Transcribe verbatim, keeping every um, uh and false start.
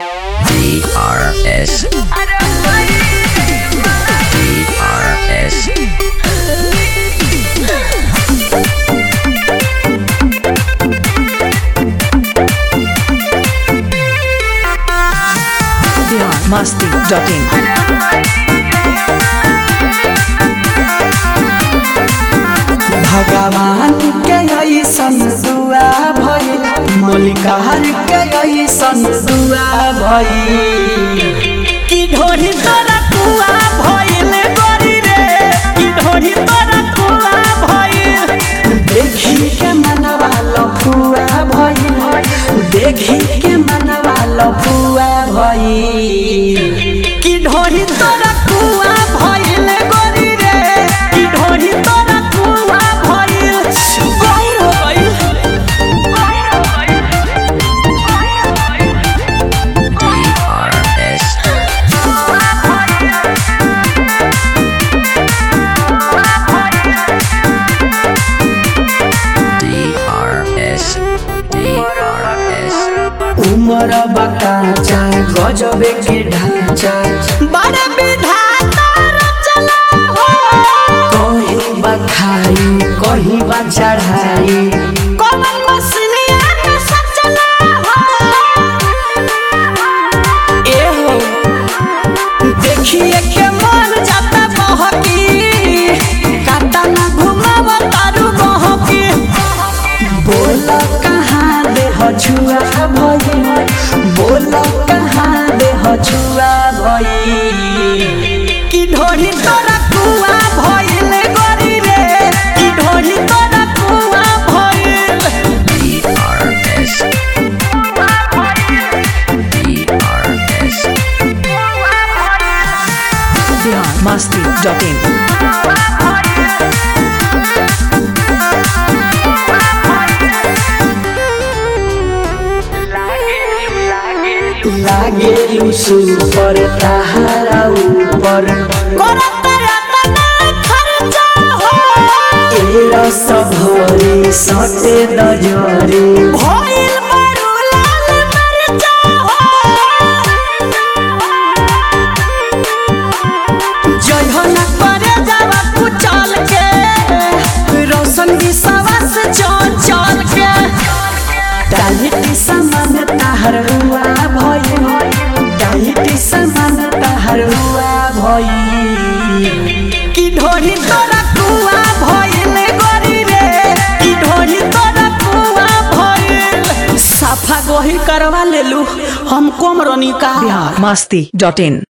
D R S D R S Masti dot in. भगवान के ऐसन दुआ भइल, मलिकार के ऐसन दुआ भइल कि ढोरी तोरा कुआ भइल गोरी रे, कि ढोरी तोरा कुआ भइल। देखी के मनवा लफुआ भइल, देखी के मनवा लफुआ भइल कि ढोरी तोरा कुआ भइल गोरी रे, कि ढोरी तोरा कुआ भइल। गौर हो गइल D R S D R S D R S उमर बकाचा गजबे के ढांचा, बड़े विधाता रचना हो। कहीं बखाई कहीं बा चढ़ाई, कमल मसलिया के सचना हो। ए हो देखिए के मन जाता बहकी, काटा ना घुमाव तारू बहकी। बोल कहाँ दे छुआ भइल, बोल कहाँ दे छुआ भइल कि ढोरी तोरा कुआ भइल गोरी रे, कि ढोरी तोरा कुआ भइल। D R S D R S Masti dot in. लागे सुपर तहारा ऊपर, करत रतना खर्चा हो। ए रस भरी सटे दजरी, भइल बड़ू लाल मरचा हो। जइहन करे जावा कुचल के, रोशन विश्वास चल चल के। डाइटी समान तहर हुआ भइल, डाइटी समान तहर हुआ भइल कि ढोरी तोरा कुआ भइल गोरी रे, कि ढोरी तोरा कुआ भइल। साफा गोही करवा लेलू हम कोमरनी का। Masti dot in.